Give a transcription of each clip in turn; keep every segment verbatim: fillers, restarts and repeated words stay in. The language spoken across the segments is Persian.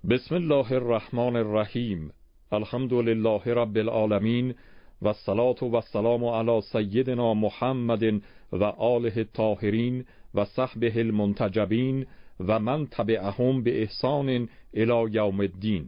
بسم الله الرحمن الرحیم. الحمد لله رب العالمین و الصلاة و السلام علی سیدنا محمد و آله الطاهرین و صحبه المنتجبین و من تبعهم به احسان الی یوم الدین.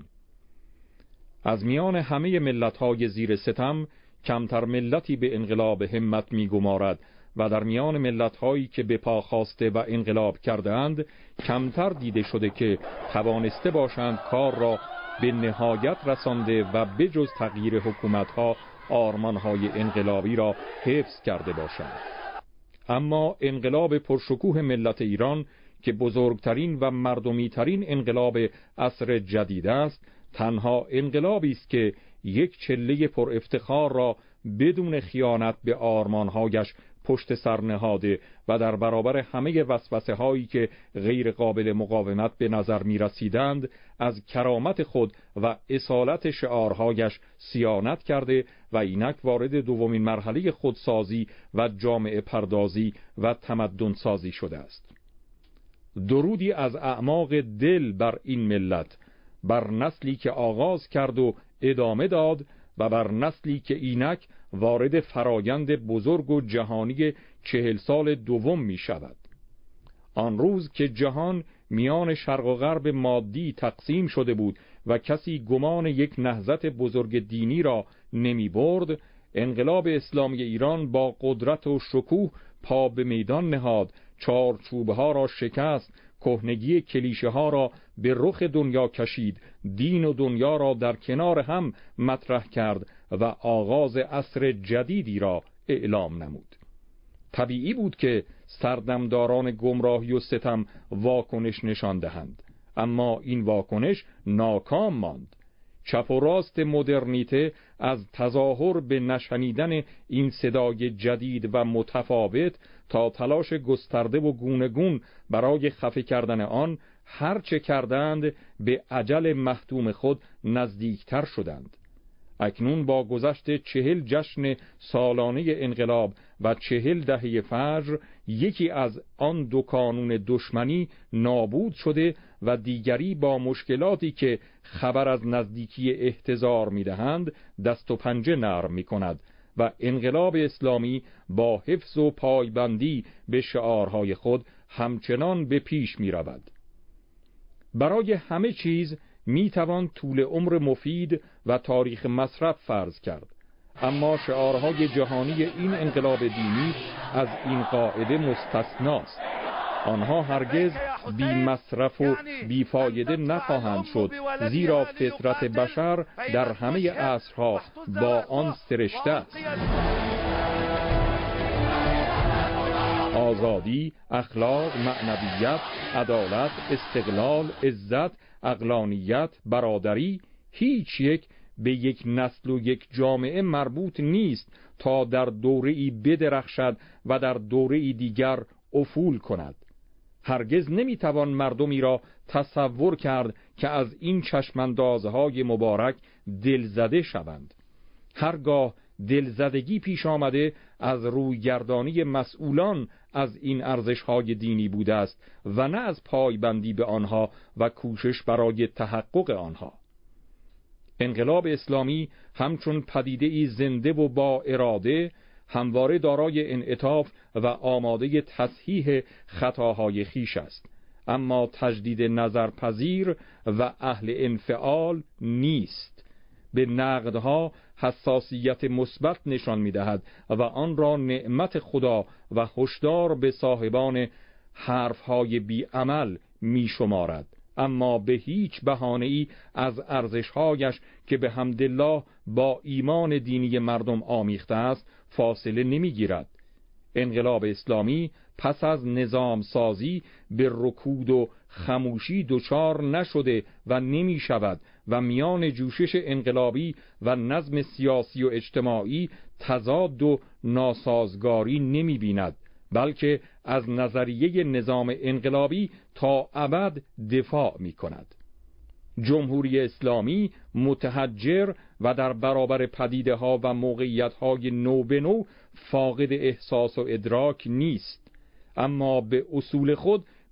از میان همه ملت‌های زیر ستم کمتر ملتی به انقلاب همت می‌گمارد و در میان ملت‌هایی که به پا خواسته و انقلاب کرده‌اند کمتر دیده شده که توانسته باشند کار را به نهایت رسانده و بجز تغییر حکومت‌ها آرمان‌های انقلابی را حفظ کرده باشند. اما انقلاب پرشکوه ملت ایران که بزرگترین و مردمی‌ترین انقلاب عصر جدید است، تنها انقلابی است که یک چله پر افتخار را بدون خیانت به آرمان‌هایش پشت سر نهاده و در برابر همه وسوسه هایی که غیر قابل مقاومت به نظر می رسیدند از کرامت خود و اصالت شعارهایش صیانت کرده و اینک وارد دومین مرحله خودسازی و جامعه پردازی و تمدن سازی شده است. درودی از اعماق دل بر این ملت، بر نسلی که آغاز کرد و ادامه داد و بر نسلی که اینک وارد فرایند بزرگ و جهانی چهل سال دوم می شود. آن روز که جهان میان شرق و غرب مادی تقسیم شده بود و کسی گمان یک نهضت بزرگ دینی را نمی برد، انقلاب اسلامی ایران با قدرت و شکوه پا به میدان نهاد، چارچوبها را شکست، کهنگی کلیشه ها را به رخ دنیا کشید، دین و دنیا را در کنار هم مطرح کرد و آغاز عصر جدیدی را اعلام نمود. طبیعی بود که سردمداران گمراهی و ستم واکنش نشان دهند، اما این واکنش ناکام ماند. چپ و راست مدرنیته از تظاهر به نشنیدن این صدای جدید و متفاوت تا تلاش گسترده و گونگون برای خفه کردن آن هر چه کردند به اجل محتوم خود نزدیکتر شدند. اکنون با گذشت چهل جشن سالانه انقلاب و چهل دهه فجر یکی از آن دو کانون دشمنی نابود شده و دیگری با مشکلاتی که خبر از نزدیکی احتضار می‌دهند دست و پنجه نرم می‌کند و انقلاب اسلامی با حفظ و پایبندی به شعارهای خود همچنان به پیش می‌رود. برای همه چیز میتوان طول عمر مفید و تاریخ مصرف فرض کرد، اما شعارهای جهانی این انقلاب دینی از این قاعده مستثناست. آنها هرگز بی مصرف و بی فایده نخواهند شد، زیرا فطرت بشر در همه عصرها با آن سرشته است. آزادی، اخلاق، معنویت، عدالت، استقلال، عزت، عقلانیت، برادری، هیچ یک به یک نسل و یک جامعه مربوط نیست تا در دوره‌ای بدرخشد و در دوره‌ای دیگر افول کند. هرگز نمیتوان مردمی را تصور کرد که از این چشماندازهای مبارک دلزده شوند. هرگاه دلزدگی پیش آمده از رویگردانی مسئولان از این ارزش‌های دینی بوده است و نه از پایبندی به آنها و کوشش برای تحقق آنها. انقلاب اسلامی همچون پدیده‌ای زنده و با اراده همواره دارای انعطاف و آماده تصحیح خطاهای خیش است، اما تجدید نظرپذیر و اهل انفعال نیست. به نقدها حساسیت مثبت نشان می‌دهد و آن را نعمت خدا و هشدار به صاحبان حرف‌های بی‌عمل می‌شمارد، اما به هیچ بهانه‌ای از ارزش‌هایش که به حمدالله با ایمان دینی مردم آمیخته است فاصله نمی‌گیرد. انقلاب اسلامی پس از نظام سازی به رکود و خموشی دچار نشده و نمی شود و میان جوشش انقلابی و نظم سیاسی و اجتماعی تضاد و ناسازگاری نمی بیند، بلکه از نظریه نظام انقلابی تا ابد دفاع می کند. جمهوری اسلامی متحجر و در برابر پدیده ها و موقعیت های نو به نو فاقد احساس و ادراک نیست، اما به اصول خود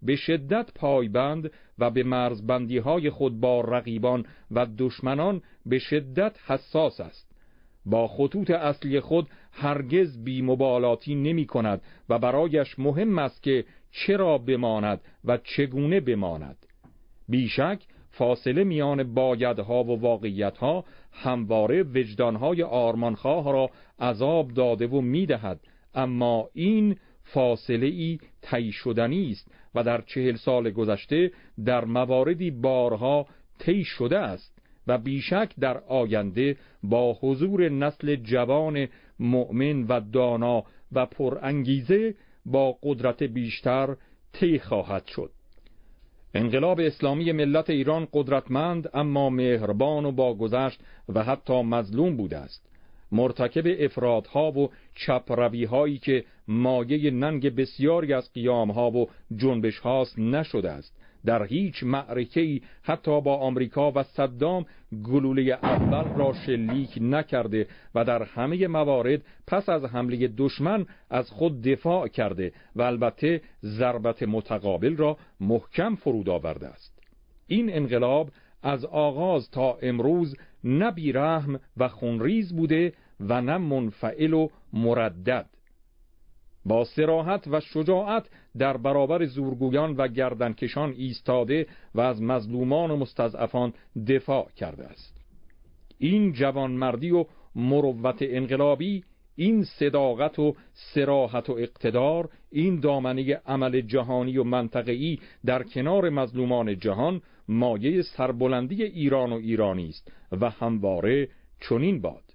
به شدت پایبند و به مرزبندی‌های خود با رقیبان و دشمنان به شدت حساس است. با خطوط اصلی خود هرگز بی‌مبالاتی نمی‌کند و برایش مهم است که چرا بماند و چگونه بماند. بیشک فاصله میان بایدها و واقعیتها همواره وجدانهای آرمانخواه را عذاب داده و می‌دهد، اما این فاصله ای طی شدنی است و در چهل سال گذشته در مواردی بارها طی شده است و بیشک در آینده با حضور نسل جوان مؤمن و دانا و پرانگیزه با قدرت بیشتر طی خواهد شد. انقلاب اسلامی ملت ایران قدرتمند اما مهربان و با گذشت و حتی مظلوم بوده است. مرتکب افراط‌ها و چپروی‌هایی که مایه ننگ بسیاری از قیام‌ها و جنبش‌هاست نشده است. در هیچ معرکه‌ای حتی با آمریکا و صدام گلوله اول را شلیک نکرده و در همه موارد پس از حمله دشمن از خود دفاع کرده و البته ضربت متقابل را محکم فرود آورده است. این انقلاب از آغاز تا امروز نه بی‌رحم و خونریز بوده و نه منفعل و مردد. با صراحت و شجاعت در برابر زورگویان و گردنکشان ایستاده و از مظلومان و مستضعفان دفاع کرده است. این جوانمردی و مروت انقلابی، این صداقت و صراحت و اقتدار، این دامنه عمل جهانی و منطقه‌ای در کنار مظلومان جهان مایه سربلندی ایران و ایرانی است و همواره چنین باد.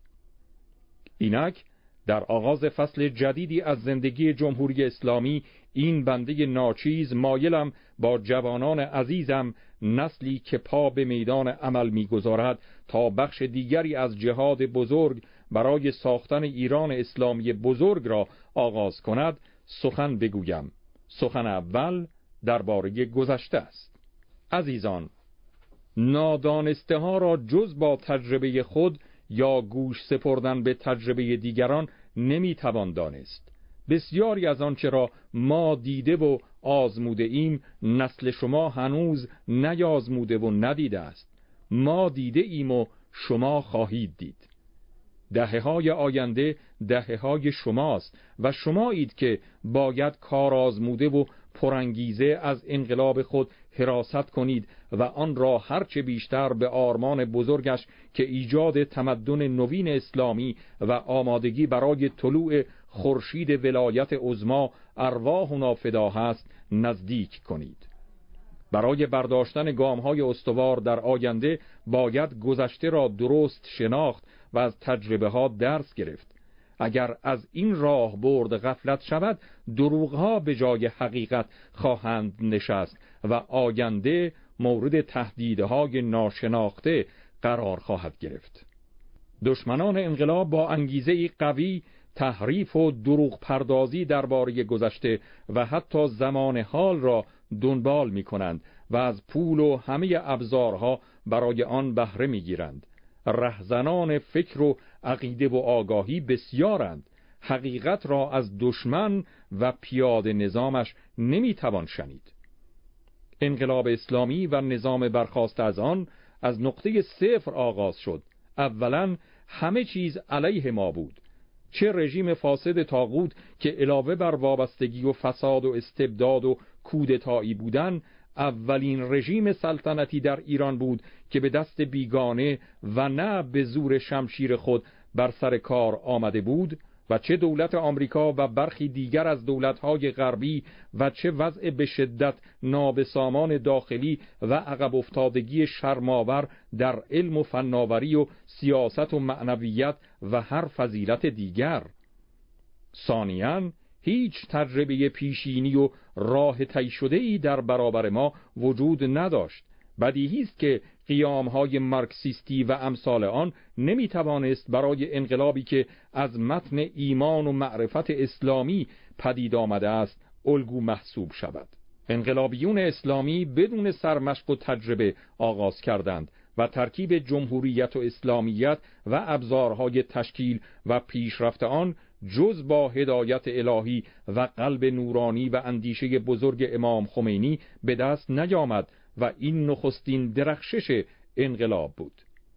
اینک در آغاز فصل جدیدی از زندگی جمهوری اسلامی این بنده ناچیز مایلم با جوانان عزیزم، نسلی که پا به میدان عمل می‌گذارد تا بخش دیگری از جهاد بزرگ برای ساختن ایران اسلامی بزرگ را آغاز کند، سخن بگویم. سخن اول درباره گذشته است. عزیزان، نادانسته ها را جز با تجربه خود یا گوش سپردن به تجربه دیگران نمیتوان دانست. بسیاری از آنچه را ما دیده و آزموده ایم نسل شما هنوز نیازموده و ندیده است. ما دیده ایم و شما خواهید دید. دهه های آینده دهه های شماست و شمایید که باید کار آزموده و پرانگیزه از انقلاب خود حراست کنید و آن را هرچه بیشتر به آرمان بزرگش که ایجاد تمدن نوین اسلامی و آمادگی برای طلوع خورشید ولایت عظما ارواحنا فدا هست نزدیک کنید. برای برداشتن گام‌های استوار در آینده باید گذشته را درست شناخت و از تجربه ها درس گرفت. اگر از این راه برد غفلت شود، دروغ‌ها به جای حقیقت خواهند نشست و آینده مورد تهدیدهای ناشناخته قرار خواهد گرفت. دشمنان انقلاب با انگیزه قوی تحریف و دروغ پردازی درباره گذشته و حتی زمان حال را دنبال می کنند و از پول و همه ابزارها برای آن بهره می گیرند. رهزنان فکر و عقیده و آگاهی بسیارند. حقیقت را از دشمن و پیاده نظامش نمی توان شنید. انقلاب اسلامی و نظام برخاسته از آن از نقطه صفر آغاز شد. اولا همه چیز علیه ما بود. چه رژیم فاسد طاغوت که علاوه بر وابستگی و فساد و استبداد و کودتایی بودن، اولین رژیم سلطنتی در ایران بود که به دست بیگانه و نه به زور شمشیر خود بر سر کار آمده بود، و چه دولت آمریکا و برخی دیگر از دولت‌های غربی و چه وضع به شدت نابسامان داخلی و عقب افتادگی شرم‌آور در علم و فناوری و سیاست و معنویت و هر فضیلت دیگر. ثانیاً هیچ تجربه پیشینی و راه طی شده‌ای در برابر ما وجود نداشت. بدیهی است که قیام‌های مارکسیستی و امثال آن نمی‌توانست برای انقلابی که از متن ایمان و معرفت اسلامی پدید آمده است الگو محسوب شود. انقلابیون اسلامی بدون سرمشق و تجربه آغاز کردند و ترکیب جمهوریت و اسلامیت و ابزارهای تشکیل و پیشرفت آن جز با هدایت الهی و قلب نورانی و اندیشه بزرگ امام خمینی به دست نیامد و این نخستین درخشش انقلاب بود.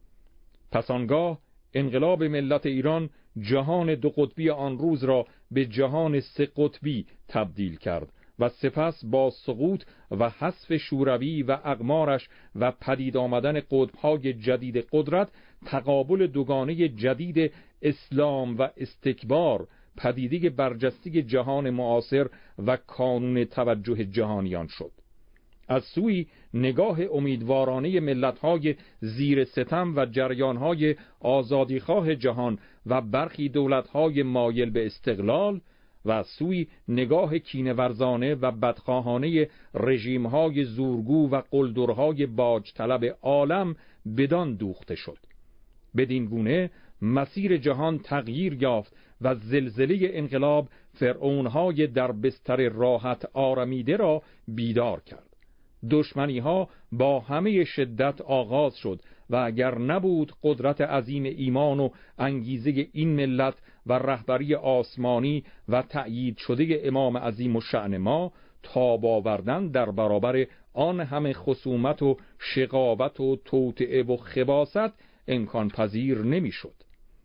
پس آنگاه انقلاب ملت ایران جهان دو قطبی آن روز را به جهان سه قطبی تبدیل کرد و سپس با سقوط و حذف شوروی و اقمارش و پدید آمدن قطب‌های جدید قدرت، تقابل دوگانه جدید اسلام و استکبار، پدیده برجسته جهان معاصر و کانون توجه جهانیان شد. از سوی نگاه امیدوارانه ملت‌های زیر ستم و جریان‌های آزادیخواه جهان و برخی دولت‌های مایل به استقلال، و از سوی نگاه کینه‌ورزانه و بدخواهانه رژیم‌های زورگو و قلدرهای باج طلب عالم بدان دوخته شد. بدین گونه مسیر جهان تغییر یافت و زلزله انقلاب فرعون‌های در بستر راحت آرمیده را بیدار کرد. دشمنی ها با همه شدت آغاز شد و اگر نبود قدرت عظیم ایمان و انگیزه این ملت و رهبری آسمانی و تأیید شده امام عظیم الشأن ما، تاب آوردن در برابر آن همه خصومت و شقاوت و توطئه و خباثت امکان پذیر نمیشد.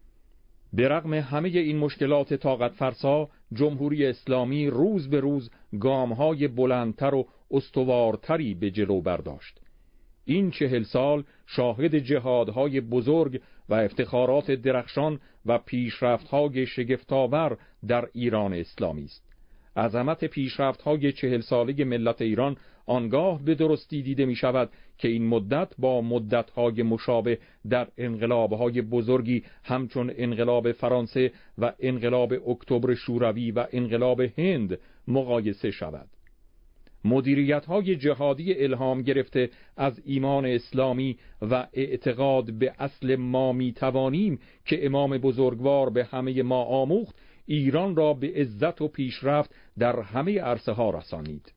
به رغم همه این مشکلات طاقت فرسا، جمهوری اسلامی روز به روز گام‌های بلندتر و استوارتری به جلو برداشت. این چهل سال شاهد جهادهای بزرگ و افتخارات درخشان و پیشرفت‌های شگفت‌آور در ایران اسلامی است. عظمت پیشرفت‌های چهل ساله ملت ایران آنگاه به درستی دیده می شود که این مدت با مدت‌های مشابه در انقلاب‌های بزرگی همچون انقلاب فرانسه و انقلاب اکتبر شوروی و انقلاب هند مقایسه شود. مدیریت‌های جهادی الهام گرفته از ایمان اسلامی و اعتقاد به اصل ما می‌توانیم که امام بزرگوار به همه ما آموخت، ایران را به عزت و پیشرفت در همه عرصه‌ها رسانید.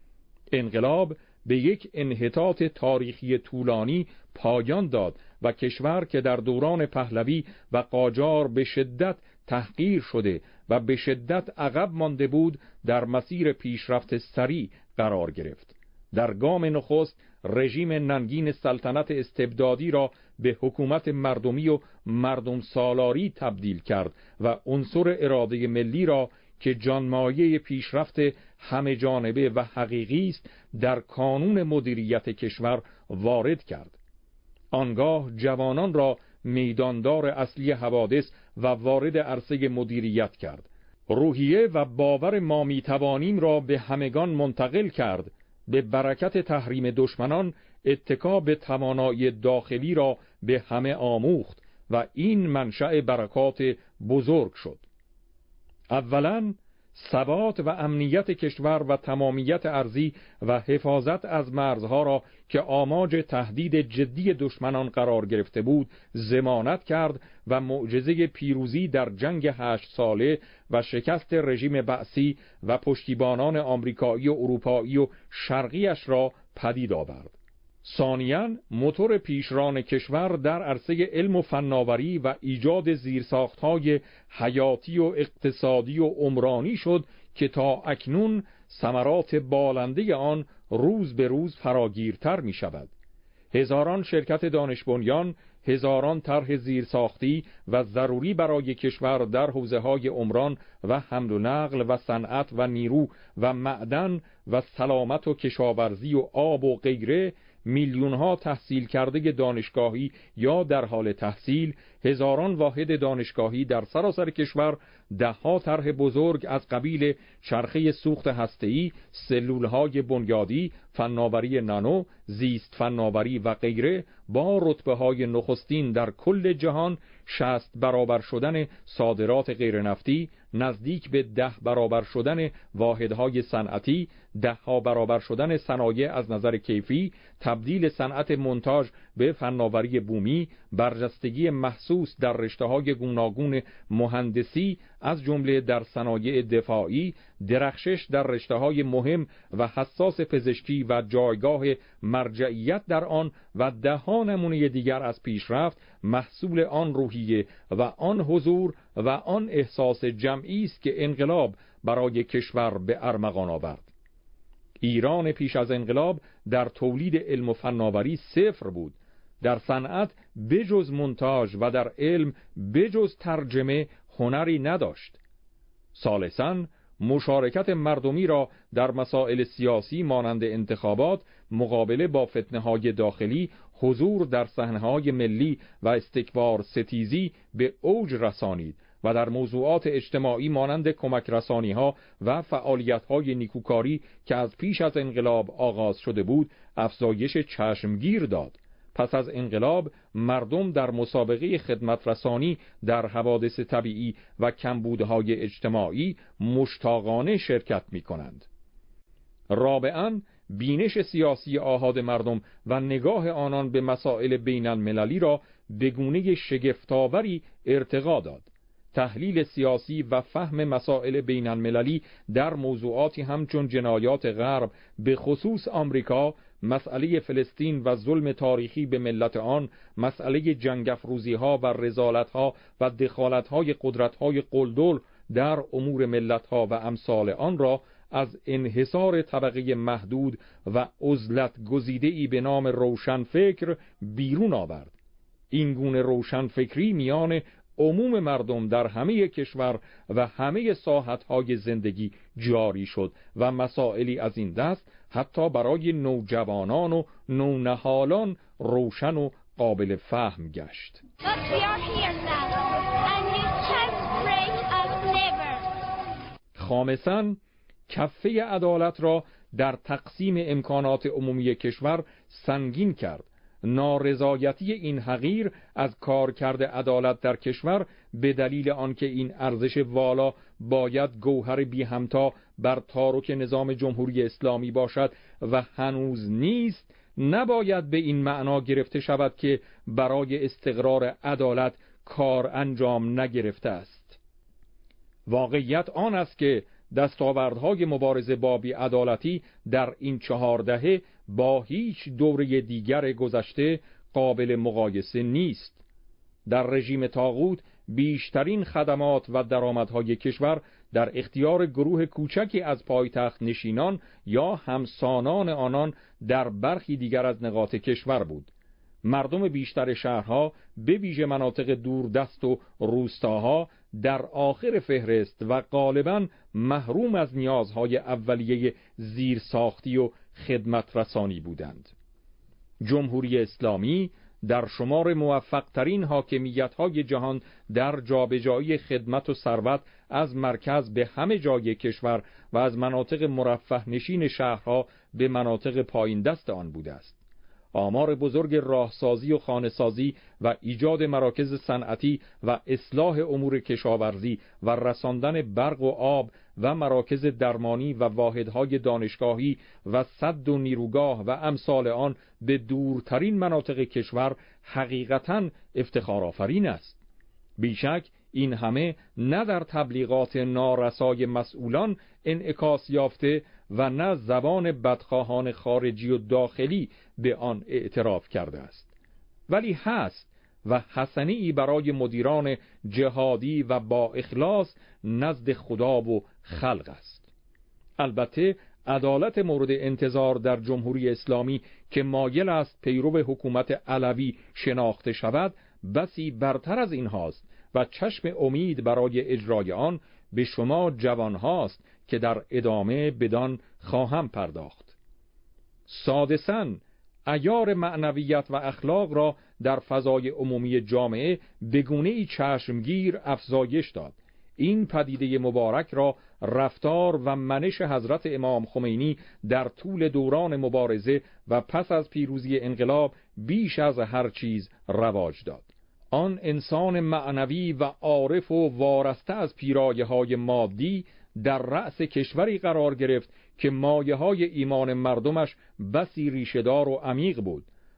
انقلاب به یک انحطاط تاریخی طولانی پایان داد و کشور که در دوران پهلوی و قاجار به شدت تحقیر شده و به شدت عقب مانده بود، در مسیر پیشرفت سریع قرار گرفت. در گام نخست رژیم ننگین سلطنت استبدادی را به حکومت مردمی و مردم سالاری تبدیل کرد و عنصر اراده ملی را که جانمایه پیشرفت همه جانبه و حقیقی است در کانون مدیریت کشور وارد کرد. آنگاه جوانان را میداندار اصلی حوادث و وارد عرصه مدیریت کرد. روحیه و باور ما میتوانیم را به همگان منتقل کرد. به برکت تحریم دشمنان اتکا به توانایی داخلی را به همه آموخت و این منشأ برکات بزرگ شد. اولاً ثبات و امنیت کشور و تمامیت ارضی و حفاظت از مرزها را که آماج تهدید جدی دشمنان قرار گرفته بود ضمانت کرد و معجزه پیروزی در جنگ هشت ساله و شکست رژیم بعثی و پشتیبانان آمریکایی و اروپایی و شرقیش را پدید آورد. ثانیاً موتور پیشران کشور در عرصه علم و فناوری و ایجاد زیرساخت‌های حیاتی و اقتصادی و عمرانی شد که تا اکنون ثمرات بالنده آن روز به روز فراگیرتر می شود. هزاران شرکت دانش بنیان، هزاران طرح زیرساختی و ضروری برای کشور در حوزه‌های عمران و حمل و نقل و صنعت و نیرو و معدن و سلامت و کشاورزی و آب و غیره، میلیون‌ها تحصیل کرده دانشگاهی یا در حال تحصیل، هزاران واحد دانشگاهی در سراسر کشور، ده‌ها طرح بزرگ از قبیل چرخه سوخت هسته‌ای، سلول‌های بنیادی، فناوری نانو، زیست فناوری و غیره با رتبه‌های نخستین در کل جهان، شصت برابر شدن صادرات غیرنفتی، نزدیک به ده برابر شدن واحدهای صنعتی، ده ها برابر شدن صنایع از نظر کیفی، تبدیل صنعت مونتاژ به فناوری بومی، برجستگی محسوس در رشته‌های گوناگون مهندسی از جمله در صنایع دفاعی، درخشش در رشته‌های مهم و حساس پزشکی و جایگاه مرجعیت در آن و ده نمونه دیگر از پیشرفت محصول آن روحیه و آن حضور و آن احساس جمعی است که انقلاب برای کشور به ارمغان آورد. ایران پیش از انقلاب در تولید علم و فناوری صفر بود، در صنعت بجز مونتاژ و در علم بجز ترجمه هنری نداشت. ثالثاً مشارکت مردمی را در مسائل سیاسی مانند انتخابات، مقابله با فتنه‌های داخلی، حضور در صحنه‌های ملی و استکبار ستیزی به اوج رسانید و در موضوعات اجتماعی مانند کمک رسانی‌ها و فعالیت‌های نیکوکاری که از پیش از انقلاب آغاز شده بود، افزایش چشمگیر داد. پس از انقلاب مردم در مسابقه خدمت رسانی در حوادث طبیعی و کمبودهای اجتماعی مشتاقانه شرکت می کنند. رابعاً بینش سیاسی آحاد مردم و نگاه آنان به مسائل بین المللی را به گونه شگفت‌آوری ارتقا داد. تحلیل سیاسی و فهم مسائل بین المللی در موضوعاتی همچون جنایات غرب به خصوص آمریکا، مسئله فلسطین و ظلم تاریخی به ملت آن، مسئله جنگ افروزی‌ها و رذالت‌ها و دخالت‌های قدرت‌های قلدر در امور ملت‌ها و امثال آن را از انحصار طبقه محدود و عزلت گزیده‌ای به نام روشنفکر بیرون آورد. این گونه روشنفکری میان عموم مردم در همه کشور و همه ساحت‌های زندگی جاری شد و مسائلی از این دست حتی برای نوجوانان و نونهالان روشن و قابل فهم گشت. خامساً کفه عدالت را در تقسیم امکانات عمومی کشور سنگین کرد. نارضایتی این حقیر از کارکرد عدالت در کشور به دلیل آنکه این ارزش والا باید گوهر بی همتا بر تارک نظام جمهوری اسلامی باشد و هنوز نیست، نباید به این معنا گرفته شود که برای استقرار عدالت کار انجام نگرفته است. واقعیت آن است که دستاوردهای مبارزه با بی‌عدالتی در این چهار دهه با هیچ دوره دیگر گذشته قابل مقایسه نیست. در رژیم طاغوت بیشترین خدمات و درآمدهای کشور در اختیار گروه کوچکی از پایتخت نشینان یا همسانان آنان در برخی دیگر از نقاط کشور بود. مردم بیشتر شهرها به ویژه مناطق دوردست و روستاها در آخر فهرست و غالباً محروم از نیازهای اولیه زیرساختی و خدمت رسانی بودند. جمهوری اسلامی در شمار موفق‌ترین حاکمیت‌های جهان در جابجایی خدمت و ثروت از مرکز به همه جای کشور و از مناطق مرفه نشین شهرها به مناطق پایین دست آن بوده است. آمار بزرگ راهسازی و خانه‌سازی و ایجاد مراکز صنعتی و اصلاح امور کشاورزی و رساندن برق و آب و مراکز درمانی و واحدهای دانشگاهی و سد و نیروگاه و امثال آن به دورترین مناطق کشور حقیقتاً افتخارآفرین است. بیشک این همه نه در تبلیغات نارسای مسئولان انعکاس یافته و نه زبان بدخواهان خارجی و داخلی به آن اعتراف کرده است، ولی هست و حسنه‌ای برای مدیران جهادی و با اخلاص نزد خدا و خلق است. البته عدالت مورد انتظار در جمهوری اسلامی که مایل است پیرو حکومت علوی شناخته شود بسی برتر از این هاست و چشم امید برای اجرای آن به شما جوان هاست که در ادامه بدان خواهم پرداخت. سادساً عیار معنویت و اخلاق را در فضای عمومی جامعه به گونه‌ای چشمگیر افزایش داد. این پدیده مبارک را رفتار و منش حضرت امام خمینی در طول دوران مبارزه و پس از پیروزی انقلاب بیش از هر چیز رواج داد. آن انسان معنوی و عارف و وارسته از پیرایه‌های مادی در رأس کشوری قرار گرفت که مایه‌های ایمان مردمش بسی ریشه‌دار و عمیق بود.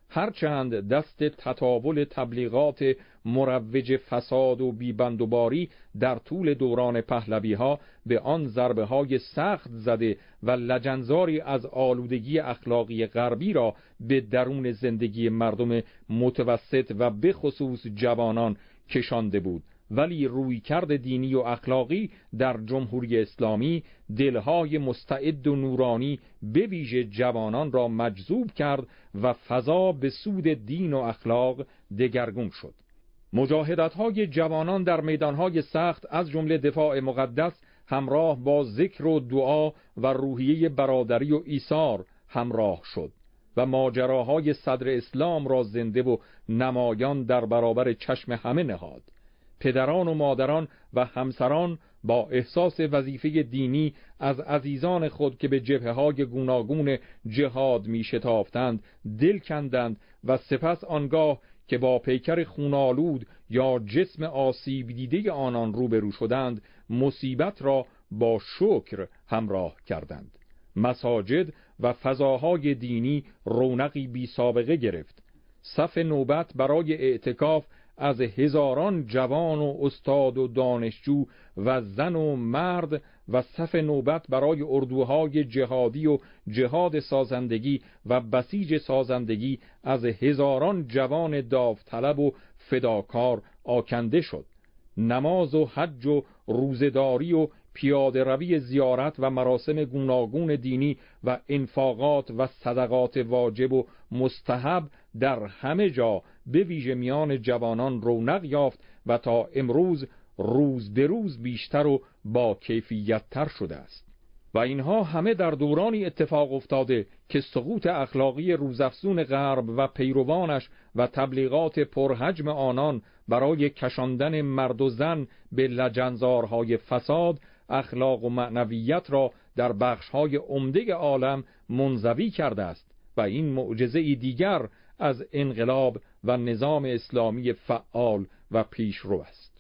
هرچند دست تطاول تبلیغات مروج فساد و بیبندوباری در طول دوران پهلوی ها به آن ضربه های سخت زده و لجنزاری از آلودگی اخلاقی غربی را به درون زندگی مردم متوسط و به خصوص جوانان کشانده بود، ولی رویکرد دینی و اخلاقی در جمهوری اسلامی دلهای مستعد و نورانی به ویژه جوانان را مجذوب کرد و فضا به سود دین و اخلاق دگرگون شد. مجاهدت‌های جوانان در میدانهای سخت از جمله دفاع مقدس همراه با ذکر و دعا و روحیه برادری و ایثار همراه شد و ماجراهای صدر اسلام را زنده و نمایان در برابر چشم همه نهاد. پدران و مادران و همسران با احساس وظیفه دینی از عزیزان خود که به جبهه‌های گوناگون جهاد می شتافتند دل کندند و سپس آنگاه که با پیکر خونالود یا جسم آسیب دیده آنان روبرو شدند مصیبت را با شکر همراه کردند. مساجد و فضاهای دینی رونقی بی سابقه گرفت. صف نوبت برای اعتکاف از هزاران جوان و استاد و دانشجو و زن و مرد و صف نوبت برای اردوهای جهادی و جهاد سازندگی و بسیج سازندگی از هزاران جوان داوطلب و فداکار آکنده شد. نماز و حج و روزداری و پیاده روی زیارت و مراسم گوناگون دینی و انفاقات و صدقات واجب و مستحب در همه جا به ویژه میان جوانان رونق یافت و تا امروز روز به روز بیشتر و با کیفیت تر شده است. و اینها همه در دورانی اتفاق افتاده که سقوط اخلاقی روزافزون غرب و پیروانش و تبلیغات پرحجم آنان برای کشاندن مرد و زن به لجنزارهای فساد اخلاق و معنویت را در بخش‌های عمده عالم منزوی کرده است و این معجزه دیگر از انقلاب و نظام اسلامی فعال و پیشرو است.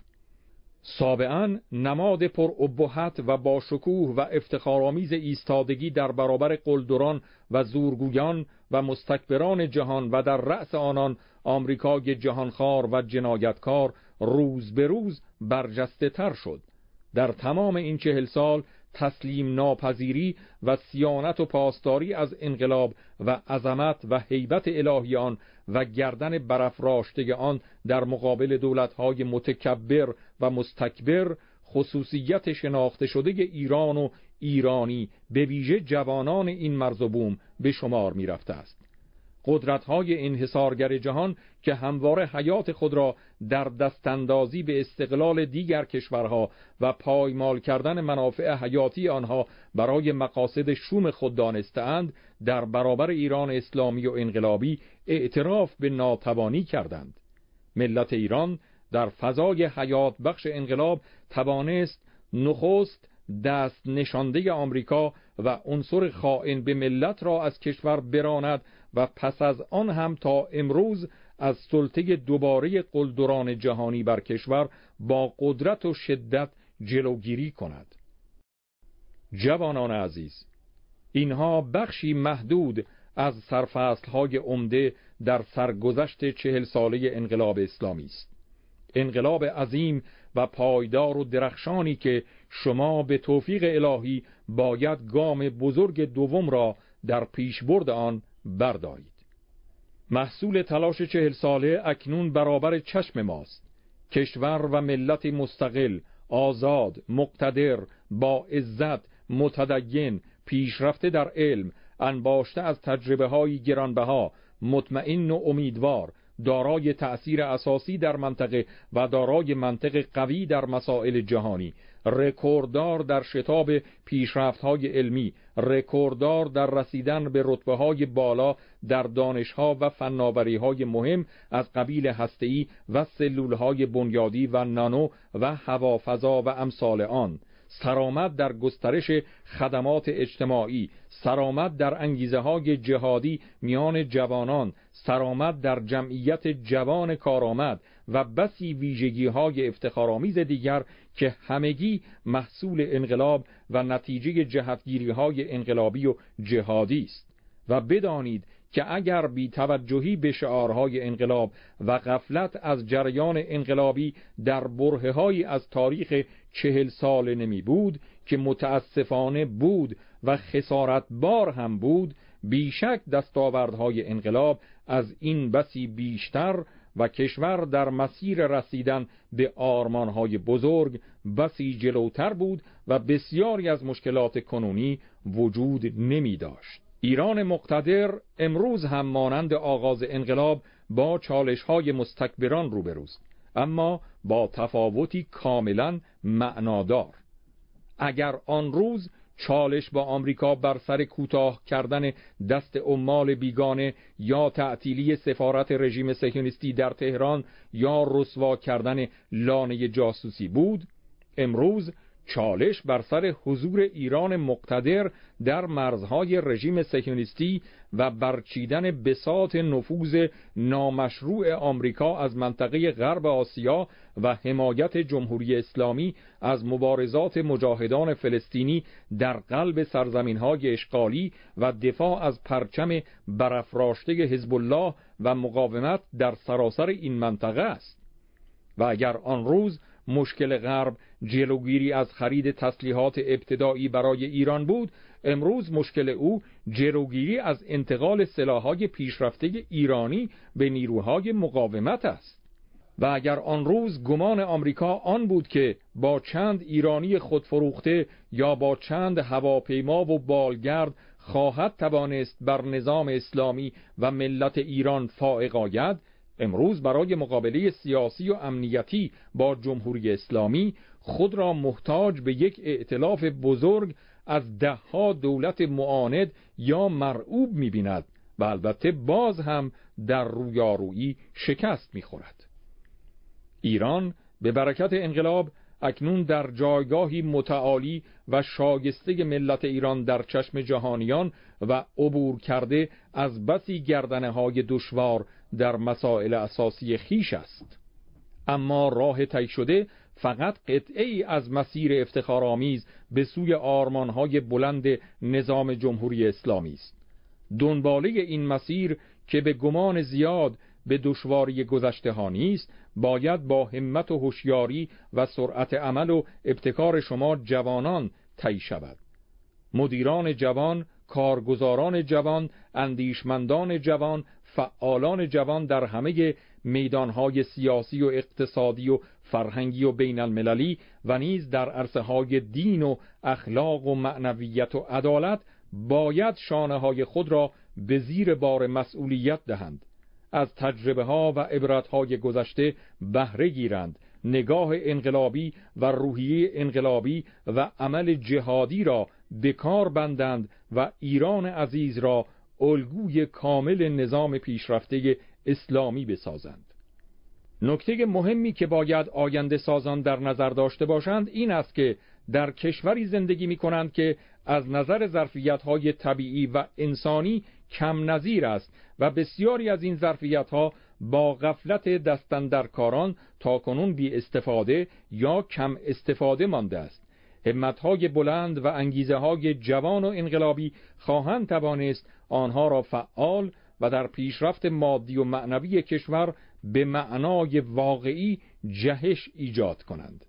سابعاً نماد پرابهت و با شکوه و افتخارآمیز ایستادگی در برابر قلدران و زورگویان و مستکبران جهان و در رأس آنان آمریکای جهانخوار و جنایتکار روز به روز برجسته تر شد. در تمام این چهل سال تسلیم ناپذیری و صیانت و پاسداری از انقلاب و عظمت و هیبت الهی آن و گردن برافراشته آن در مقابل دولت‌های متکبر و مستکبر خصوصیت شناخته شده ایران و ایرانی به ویژه جوانان این مرز و بوم به شمار می رفته است. قدرت‌های انحصارگر جهان که همواره حیات خود را در دستاندازی به استقلال دیگر کشورها و پایمال کردن منافع حیاتی آنها برای مقاصد شوم خود دانسته‌اند، در برابر ایران اسلامی و انقلابی اعتراف به ناتوانی کردند. ملت ایران در فضای حیات بخش انقلاب توانست نخست دست نشانده آمریکا و عنصر خائن به ملت را از کشور براند و پس از آن هم تا امروز از سلطه دوباره قلدران جهانی بر کشور با قدرت و شدت جلوگیری کند. جوانان عزیز، اینها بخشی محدود از سرفصل‌های عمده در سرگذشت چهل ساله انقلاب اسلامی است. انقلاب عظیم و پایدار و درخشانی که شما به توفیق الهی باید گام بزرگ دوم را در پیشبرد آن بردارید. محصول تلاش چهل ساله اکنون برابر چشم ماست. کشور و ملت مستقل، آزاد، مقتدر، با عزت، متدین، پیشرفته در علم، انباشته از تجربه های گرانبها، مطمئن و امیدوار، دارای تأثیر اساسی در منطقه و دارای منطق قوی در مسائل جهانی، رکورددار در شتاب پیشرفت‌های علمی، رکورددار در رسیدن به رتبه‌های بالا در دانش‌ها و فناوری‌های مهم از قبیل هسته‌ای و سلول‌های بنیادی و نانو و هوافضا و امثال آن، سرآمد در گسترش خدمات اجتماعی، سرآمد در انگیزه‌های جهادی میان جوانان، سرآمد در جمعیت جوان کارآمد و بسی ویژگی‌های افتخارآمیز دیگر که همگی محصول انقلاب و نتیجه جهتگیری‌های انقلابی و جهادی است. و بدانید که اگر بی توجهی به شعارهای انقلاب و غفلت از جریان انقلابی در برهه‌هایی از تاریخ چهل ساله نمی بود که متاسفانه بود و خسارتبار هم بود، بیشک دستاوردهای انقلاب از این بسی بیشتر و کشور در مسیر رسیدن به آرمانهای بزرگ بسی جلوتر بود و بسیاری از مشکلات کنونی وجود نمی داشت. ایران مقتدر امروز هم مانند آغاز انقلاب با چالش‌های مستکبران روبروست، اما با تفاوتی کاملا معنادار. اگر آن روز چالش با آمریکا بر سر کوتاه کردن دست عمال بیگانه یا تعطیلی سفارت رژیم صهیونیستی در تهران یا رسوا کردن لانه جاسوسی بود، امروز چالش بر سر حضور ایران مقتدر در مرزهای رژیم صهیونیستی و برچیدن بساط نفوذ نامشروع آمریکا از منطقه غرب آسیا و حمایت جمهوری اسلامی از مبارزات مجاهدان فلسطینی در قلب سرزمین‌های اشغالی و دفاع از پرچم برافراشته حزب الله و مقاومت در سراسر این منطقه است. و اگر آن روز مشکل غرب جلوگیری از خرید تسلیحات ابتدایی برای ایران بود، امروز مشکل او جلوگیری از انتقال سلاح‌های پیشرفته ایرانی به نیروهای مقاومت است. و اگر آن روز گمان آمریکا آن بود که با چند ایرانی خودفروخته یا با چند هواپیما و بالگرد خواهد توانست بر نظام اسلامی و ملت ایران فائق آید، امروز برای مقابله سیاسی و امنیتی با جمهوری اسلامی خود را محتاج به یک ائتلاف بزرگ از دهها دولت معاند یا مرعوب می‌بیند و البته باز هم در رویارویی شکست می‌خورد. ایران به برکت انقلاب اکنون در جایگاهی متعالی و شایسته ملت ایران در چشم جهانیان و عبور کرده از بسی گردنه‌های دشوار در مسائل اساسی خیش است. اما راه طی شده فقط قطعه‌ای از مسیر افتخارآمیز به سوی آرمان‌های بلند نظام جمهوری اسلامی است. دنباله این مسیر که به گمان زیاد به دشواری گذشته ها نیست، باید با همت و هوشیاری و سرعت عمل و ابتکار شما جوانان طی شود. مدیران جوان، کارگزاران جوان، اندیشمندان جوان، فعالان جوان در همه میدانهای سیاسی و اقتصادی و فرهنگی و بین المللی و نیز در عرصه‌های دین و اخلاق و معنویت و عدالت باید شانه‌های خود را به زیر بار مسئولیت دهند، از تجربه ها و عبرت های گذشته بهره گیرند، نگاه انقلابی و روحیه انقلابی و عمل جهادی را به کار بندند و ایران عزیز را الگوی کامل نظام پیشرفته اسلامی بسازند. نکته مهمی که باید آینده سازان در نظر داشته باشند این است که در کشوری زندگی می کنند که از نظر ظرفیت‌های طبیعی و انسانی کم نظیر است و بسیاری از این ظرفیت‌ها با غفلت دستاندرکاران تاکنون بی استفاده یا کم استفاده مانده است. همت‌های بلند و انگیزه‌های جوان و انقلابی خواهند توانست آنها را فعال و در پیشرفت مادی و معنوی کشور به معنای واقعی جهش ایجاد کنند.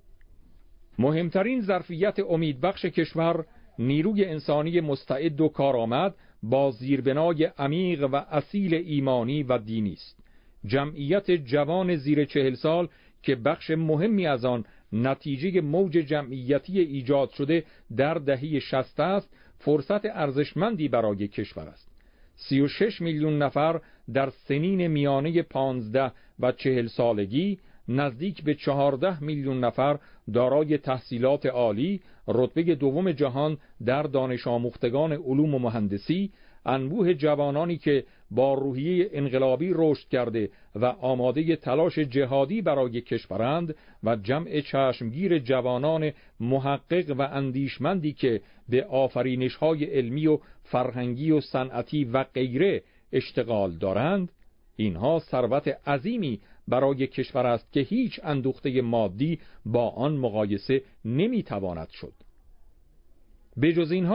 مهمترین ظرفیت امیدبخش کشور نیروی انسانی مستعد و کارآمد با زیربنای عمیق و اصیل ایمانی و دینی است. جمعیت جوان زیر چهل سال که بخش مهمی از آن نتیجه موج جمعیتی ایجاد شده در دهه شصت است، فرصت ارزشمندی برای کشور است. سی و شش میلیون نفر در سنین میانه پانزده و چهل سالگی، نزدیک به چهارده میلیون نفر دارای تحصیلات عالی، رتبه دوم جهان در دانش آموختگان علوم و مهندسی، انبوه جوانانی که با روحیه انقلابی رشد کرده و آماده تلاش جهادی برای کشورند و جمع چشمگیر جوانان محقق و اندیشمندی که به آفرینش‌های علمی و فرهنگی و صنعتی و غیره اشتغال دارند، اینها ثروت عظیمی برای کشور است که هیچ اندوخته مادی با آن مقایسه نمیتواند شد. به جز اینها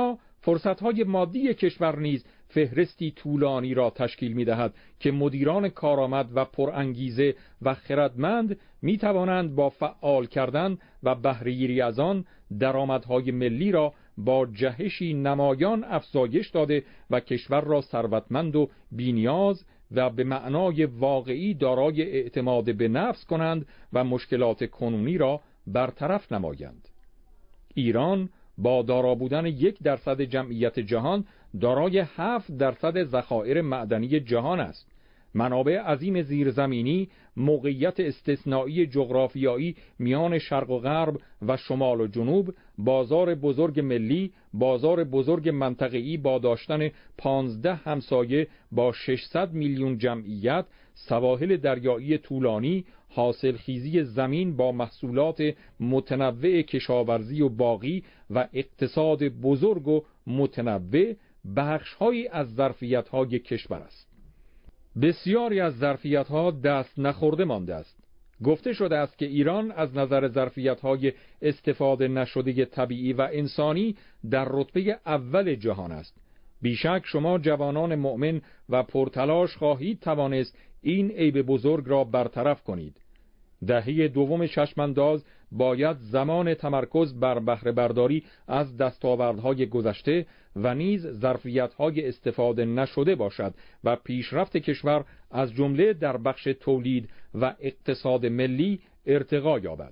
فرصت‌های مادی کشور نیز فهرستی طولانی را تشکیل می‌دهد که مدیران کارآمد و پرانگیزه و خردمند می‌توانند با فعال کردن و بهره‌گیری از آن درآمدهای ملی را با جهشی نمایان افزایش داده و کشور را ثروتمند و بی‌نیاز و به معنای واقعی دارای اعتماد به نفس کنند و مشکلات کنونی را برطرف نمایند. ایران با دارا بودن یک درصد جمعیت جهان دارای هفت درصد ذخایر معدنی جهان است. منابع عظیم زیرزمینی، موقعیت استثنایی جغرافیایی میان شرق و غرب و شمال و جنوب، بازار بزرگ ملی، بازار بزرگ منطقه‌ای با داشتن پانزده همسایه با ششصد میلیون جمعیت، سواحل دریایی طولانی، حاصلخیزی زمین با محصولات متنوع کشاورزی و باغی و اقتصاد بزرگ و متنوع بخش‌هایی از ظرفیت‌های کشور است. بسیاری از ظرفیت‌ها دست نخورده مانده است. گفته شده است که ایران از نظر ظرفیت‌های استفاده نشده طبیعی و انسانی در رتبه اول جهان است. بیشک شما جوانان مؤمن و پرتلاش خواهید توانست این عیب بزرگ را برطرف کنید. دهه دوم چشمانداز باید زمان تمرکز بر بهره برداری از دستاوردهای گذشته و نیز ظرفیت‌های استفاده نشده باشد و پیشرفت کشور از جمله در بخش تولید و اقتصاد ملی ارتقا یابد.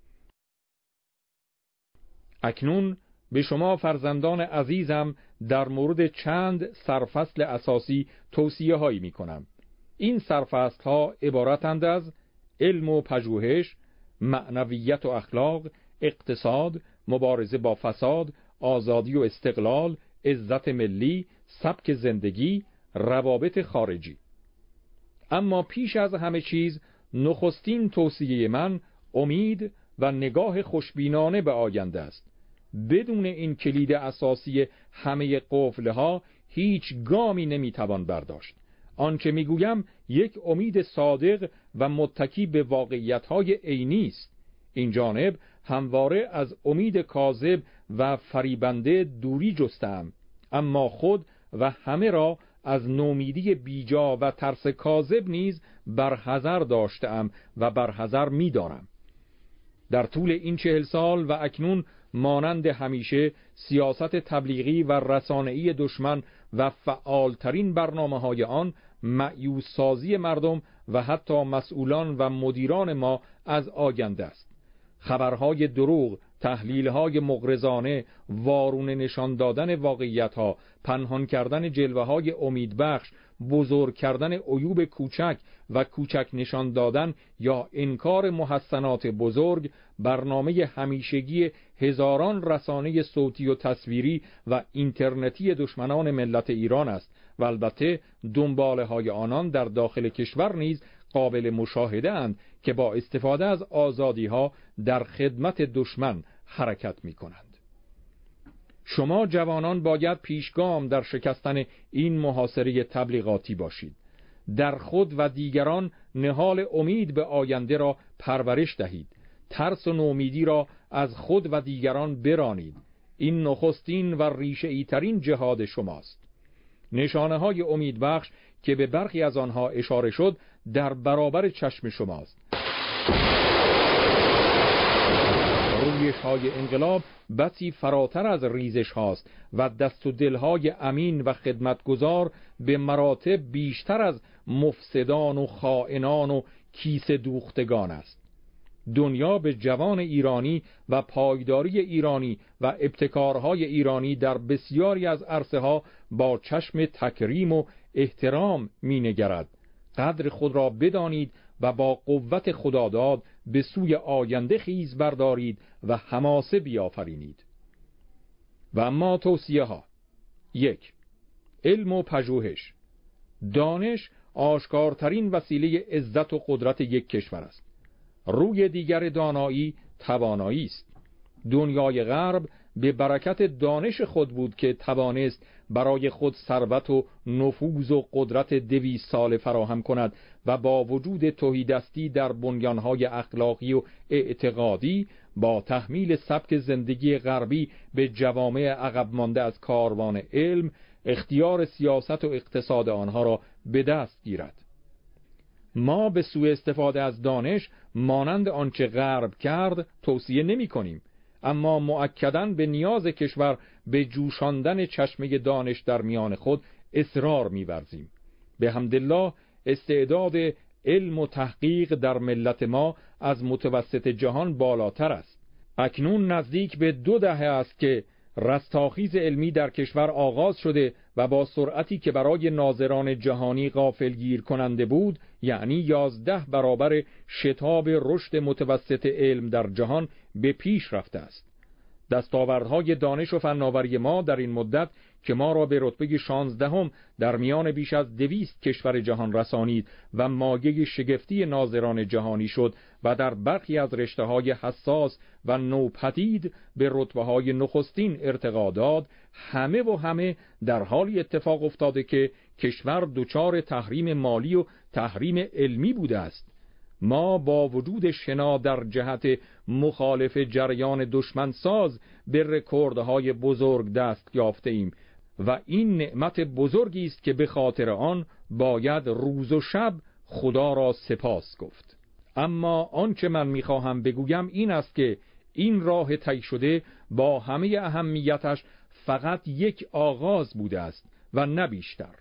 اکنون به شما فرزندان عزیزم در مورد چند سرفصل اساسی توصیه هایی می کنم. این سرفصل ها عبارتند از علم و پژوهش، معنویت و اخلاق، اقتصاد، مبارزه با فساد، آزادی و استقلال، عزت ملی، سبک زندگی، روابط خارجی. اما پیش از همه چیز نخستین توصیه من امید و نگاه خوشبینانه به آینده است. بدون این کلید اساسی همه قفل‌ها هیچ گامی نمیتوان برداشت. آنچه میگویم یک امید صادق و متکی به واقعیت‌های عینی است. این جانب همواره از امید کاذب و فریبنده دوری جستم، اما خود و همه را از نومیدی بیجا و ترس کاذب نیز برحذر داشتم و برحذر می‌دارم. در طول این چهل سال و اکنون مانند همیشه سیاست تبلیغی و رسانه‌ای دشمن و فعالترین برنامه‌های آن مأیوس سازی مردم و حتی مسئولان و مدیران ما از آینده است. خبرهای دروغ، تحلیل‌های مغرضانه، وارونه نشان دادن واقعیت‌ها، پنهان کردن جلوه‌های امیدبخش، بزرگ کردن عیوب کوچک و کوچک نشان دادن یا انکار محسنات بزرگ، برنامه همیشگی هزاران رسانه صوتی و تصویری و اینترنتی دشمنان ملت ایران است و البته دنباله‌های آنان در داخل کشور نیز قابل مشاهده اند که با استفاده از آزادی‌ها در خدمت دشمن حرکت می‌کنند. شما جوانان باید پیشگام در شکستن این محاصره تبلیغاتی باشید. در خود و دیگران نهال امید به آینده را پرورش دهید. ترس و نومیدی را از خود و دیگران برانید. این نخستین و ریشه‌ای ترین جهاد شماست. نشانه های امیدبخش که به برخی از آنها اشاره شد در برابر چشم شماست. رویش های انقلاب بسی فراتر از ریزش هاست و دست و دلهای امین و خدمتگزار به مراتب بیشتر از مفسدان و خائنان و کیسه دوختگان است. دنیا به جوان ایرانی و پایداری ایرانی و ابتکارهای ایرانی در بسیاری از عرصه ها با چشم تکریم و احترام می نگرد. قدر خود را بدانید و با قوت خداداد به سوی آینده خیز بردارید و حماسه بیافرینید. و اما توصیه ها: یک، علم و پژوهش. دانش آشکارترین وسیله عزت و قدرت یک کشور است. روی دیگر دانایی توانایی است. دنیای غرب به برکت دانش خود بود که توانست برای خود ثروت و نفوذ و قدرت دویست ساله فراهم کند و با وجود تهیدستی در بنیانهای اخلاقی و اعتقادی با تحمیل سبک زندگی غربی به جوامع عقب مانده از کاروان علم، اختیار سیاست و اقتصاد آنها را به دست گیرد. ما به سوء استفاده از دانش مانند آنچه غرب کرد توصیه نمی کنیم، اما مؤکداً به نیاز کشور به جوشاندن چشمه دانش در میان خود اصرار می‌ورزیم. به حمدالله استعداد علم و تحقیق در ملت ما از متوسط جهان بالاتر است. اکنون نزدیک به دو دهه است که رستاخیز علمی در کشور آغاز شده و با سرعتی که برای ناظران جهانی غافلگیر کننده بود، یعنی یازده برابر شتاب رشد متوسط علم در جهان به پیش رفته است. دستاوردهای دانش و فناوری ما در این مدت که ما را به رتبه شانزدهم در میان بیش از دویست کشور جهان رسانید و مایه شگفتی ناظران جهانی شد و در برخی از رشته‌های حساس و نوپدید به رتبه‌های نخستین ارتقا داد، همه و همه در حالی اتفاق افتاده که کشور دچار تحریم مالی و تحریم علمی بوده است. ما با وجود شنا در جهت مخالف جریان دشمنساز به رکوردهای بزرگ دست یافته ایم و این نعمت بزرگی است که به خاطر آن باید روز و شب خدا را سپاس گفت. اما آنچه من میخواهم بگویم این است که این راه طی شده با همه اهمیتش فقط یک آغاز بوده است و نه بیشتر.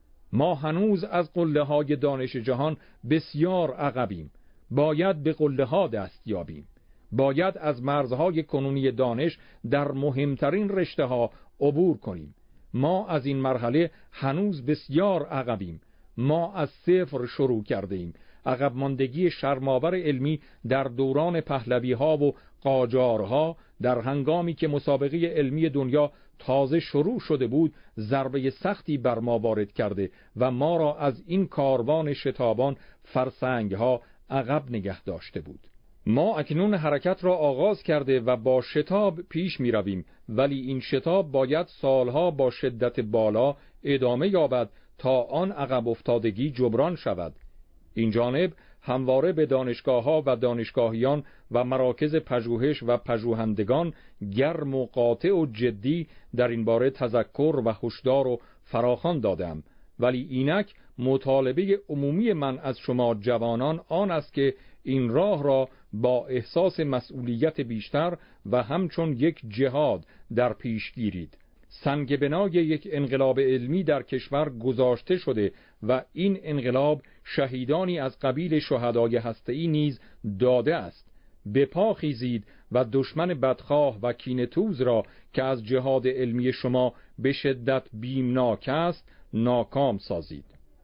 ما هنوز از قله‌های دانش جهان بسیار عقبیم. باید به قله‌ها دست یابیم. باید از مرزهای کنونی دانش در مهمترین رشته‌ها عبور کنیم. ما از این مرحله هنوز بسیار عقبیم. ما از صفر شروع کرده ایم. عقب ماندگی شرم‌آور علمی در دوران پهلوی‌ها و قاجارها در هنگامی که مسابقه علمی دنیا تازه شروع شده بود ضربه سختی بر ما وارد کرده و ما را از این کاروان شتابان فرسنگ‌ها عقب نگه داشته بود. ما اکنون حرکت را آغاز کرده و با شتاب پیش می رویم، ولی این شتاب باید سالها با شدت بالا ادامه یابد تا آن عقب افتادگی جبران شود. این جانب همواره به دانشگاه‌ها و دانشگاهیان و مراکز پژوهش و پژوهندگان گرم و قاطع و جدی در این باره تذکر و هشدار و فراخوان دادم، ولی اینک مطالبه عمومی من از شما جوانان آن است که این راه را با احساس مسئولیت بیشتر و همچون یک جهاد در پیش گیرید. سنگ بنای یک انقلاب علمی در کشور گذاشته شده و این انقلاب شهیدانی از قبیل شهدای هسته‌ای نیز داده است. به پا خیزید و دشمن بدخواه و کینه‌توز را که از جهاد علمی شما به شدت بیمناک است ناکام سازید.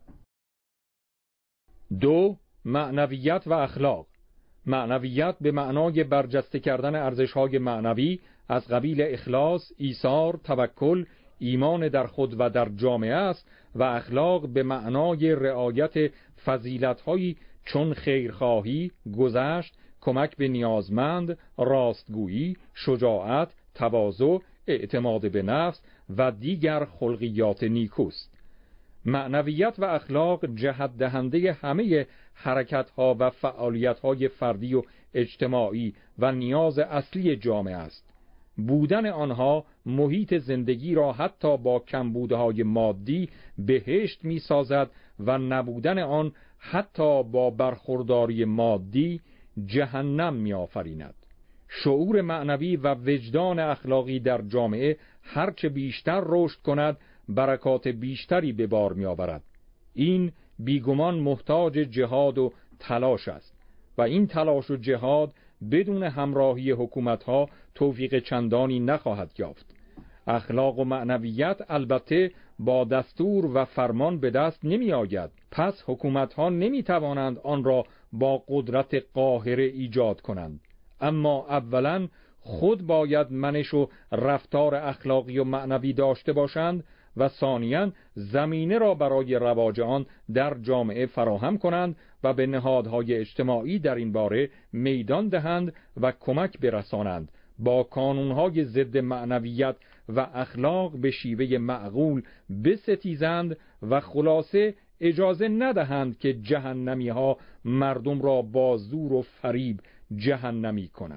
دو، معنویت و اخلاق. معنویت به معنای برجسته کردن ارزش‌های معنوی از قبیل اخلاص، ایثار، توکل، ایمان در خود و در جامعه است و اخلاق به معنای رعایت فضیلت‌هایی چون خیرخواهی، گذشت، کمک به نیازمند، راستگویی، شجاعت، تواضع، اعتماد به نفس و دیگر خلقیات نیکوست. معنویت و اخلاق جهت دهنده همه حرکت‌ها و فعالیت‌های فردی و اجتماعی و نیاز اصلی جامعه است. بودن آنها محیط زندگی را حتی با کمبودهای مادی بهشت می‌سازد و نبودن آن حتی با برخورداری مادی جهنم می‌آفریند. شعور معنوی و وجدان اخلاقی در جامعه هرچه بیشتر رشد کند برکات بیشتری به بار می‌آورد. این بیگمان محتاج جهاد و تلاش است و این تلاش و جهاد بدون همراهی حکومت‌ها توفیق چندانی نخواهد یافت. اخلاق و معنویت البته با دستور و فرمان به دست نمی آید، پس حکومت‌ها نمی توانند آن را با قدرت قاهره ایجاد کنند، اما اولاً خود باید منش و رفتار اخلاقی و معنوی داشته باشند و ثانیاً زمینه را برای رواج آن در جامعه فراهم کنند و به نهادهای اجتماعی در این باره میدان دهند و کمک برسانند، با کانونهای ضد معنویت و اخلاق به شیوه معقول بستیزند و خلاصه اجازه ندهند که جهنمی ها مردم را با زور و فریب جهنمی کنند.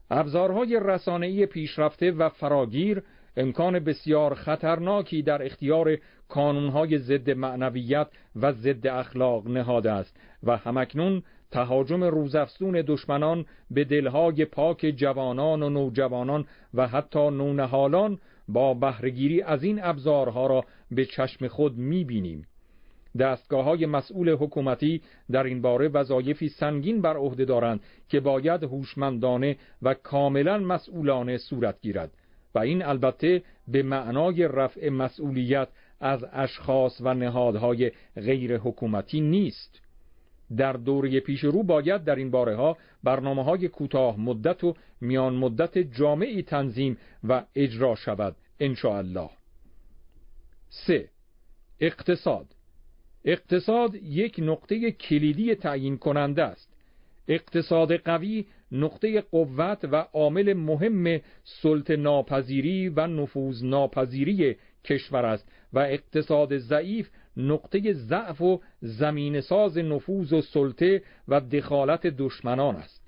ابزارهای رسانه‌ای پیشرفته و فراگیر امکان بسیار خطرناکی در اختیار کانونهای ضد معنویت و ضد اخلاق نهاده است و همکنون تهاجم روزافزون دشمنان به دلهای پاک جوانان و نوجوانان و حتی نونهالان با بهره‌گیری از این ابزارها را به چشم خود می‌بینیم. دستگاه‌های مسئول حکومتی در این باره وظایفی سنگین بر عهده دارند که باید هوشمندانه و کاملاً مسئولانه صورت گیرد و این البته به معنای رفع مسئولیت از اشخاص و نهادهای غیر حکومتی نیست. در دوره پیش رو باید در این باره‌ها برنامه‌های کوتاه مدت و میان مدت جامعی تنظیم و اجرا شود ان شاء الله. سه. اقتصاد. اقتصاد یک نقطه کلیدی تعیین کننده است. اقتصاد قوی نقطه قوت و عامل مهم سلطه ناپذیری و نفوذ ناپذیری کشور است و اقتصاد ضعیف نقطه ضعف و زمین ساز نفوذ و سلطه و دخالت دشمنان است.